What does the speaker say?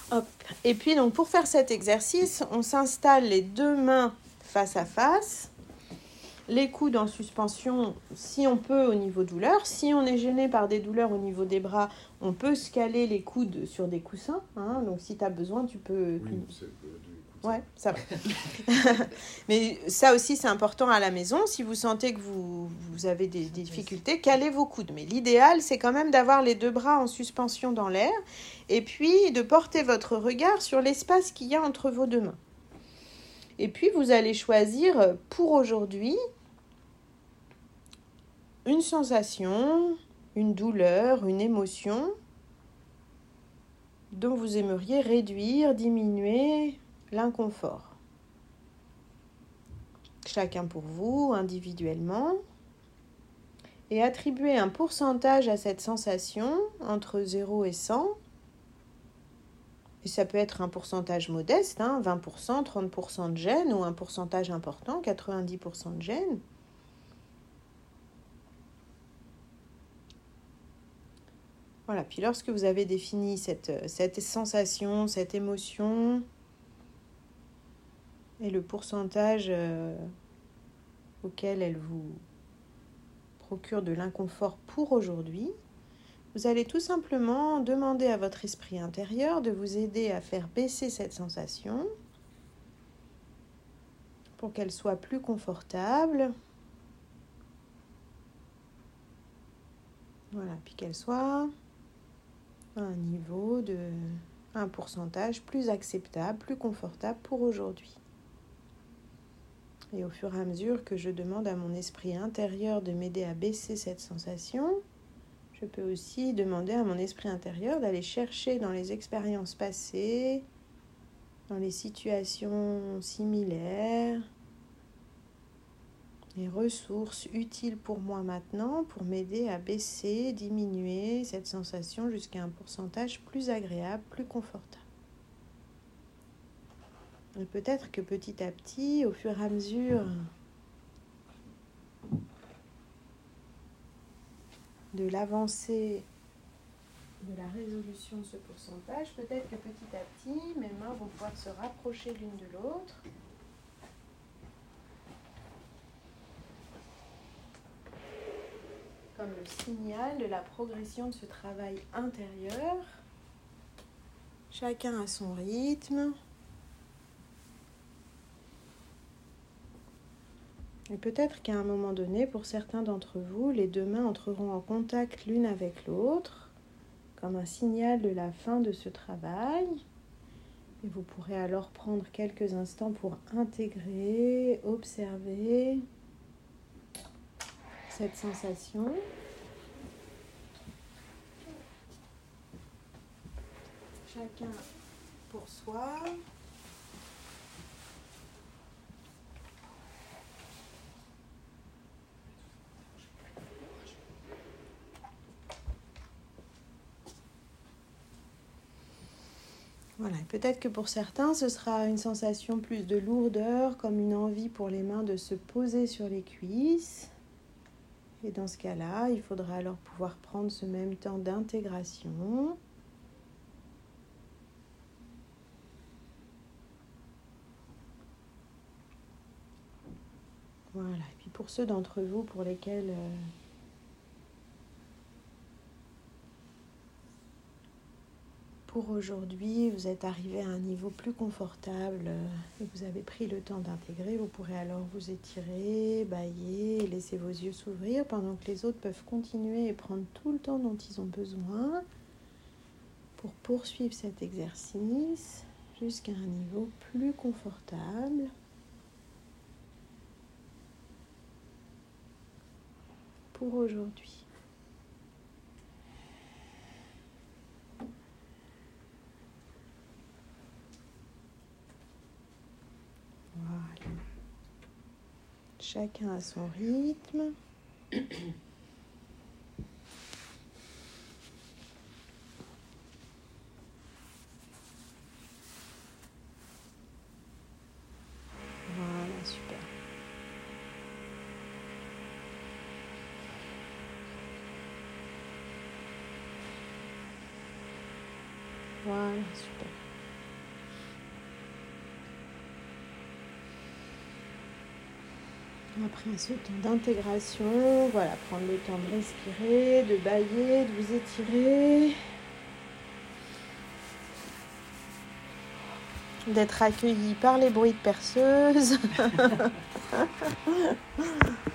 Hop. Et puis, donc, pour faire cet exercice, on s'installe les deux mains face à face. Les coudes en suspension, si on peut, au niveau douleur. Si on est gêné par des douleurs au niveau des bras, on peut se caler les coudes sur des coussins. Hein. Donc, si tu as besoin, tu peux... Oui, c'est ouais, ça va. Mais ça aussi, c'est important à la maison. Si vous sentez que vous avez des difficultés, calez vos coudes. Mais l'idéal, c'est quand même d'avoir les deux bras en suspension dans l'air et puis de porter votre regard sur l'espace qu'il y a entre vos deux mains. Et puis, vous allez choisir pour aujourd'hui une sensation, une douleur, une émotion dont vous aimeriez réduire, diminuer l'inconfort. Chacun pour vous, individuellement. Et attribuer un pourcentage à cette sensation entre 0 et 100. Et ça peut être un pourcentage modeste, 20%, 30% de gêne, ou un pourcentage important, 90% de gêne. Voilà, puis lorsque vous avez défini cette sensation, cette émotion, et le pourcentage auquel elle vous procure de l'inconfort pour aujourd'hui, vous allez tout simplement demander à votre esprit intérieur de vous aider à faire baisser cette sensation pour qu'elle soit plus confortable. Voilà, puis qu'elle soit à un niveau un pourcentage plus acceptable, plus confortable pour aujourd'hui. Et au fur et à mesure que je demande à mon esprit intérieur de m'aider à baisser cette sensation, je peux aussi demander à mon esprit intérieur d'aller chercher dans les expériences passées, dans les situations similaires, les ressources utiles pour moi maintenant pour m'aider à baisser, diminuer cette sensation jusqu'à un pourcentage plus agréable, plus confortable. Et peut-être que petit à petit, au fur et à mesure de l'avancée de la résolution de ce pourcentage, peut-être que petit à petit, mes mains vont pouvoir se rapprocher l'une de l'autre. Comme le signal de la progression de ce travail intérieur. Chacun à son rythme. Et peut-être qu'à un moment donné, pour certains d'entre vous, les deux mains entreront en contact l'une avec l'autre, comme un signal de la fin de ce travail. Et vous pourrez alors prendre quelques instants pour intégrer, observer cette sensation. Chacun pour soi. Voilà, peut-être que pour certains, ce sera une sensation plus de lourdeur, comme une envie pour les mains de se poser sur les cuisses. Et dans ce cas-là, il faudra alors pouvoir prendre ce même temps d'intégration. Voilà, et puis pour ceux d'entre vous pour lesquels pour aujourd'hui vous êtes arrivé à un niveau plus confortable et vous avez pris le temps d'intégrer, vous pourrez alors vous étirer, bâiller et laisser vos yeux s'ouvrir pendant que les autres peuvent continuer et prendre tout le temps dont ils ont besoin pour poursuivre cet exercice jusqu'à un niveau plus confortable. Pour aujourd'hui. Voilà. Chacun à son rythme. Voilà, super. Voilà, super. Après ce temps d'intégration, voilà, prendre le temps de respirer, de bâiller, de vous étirer, d'être accueilli par les bruits de perceuse.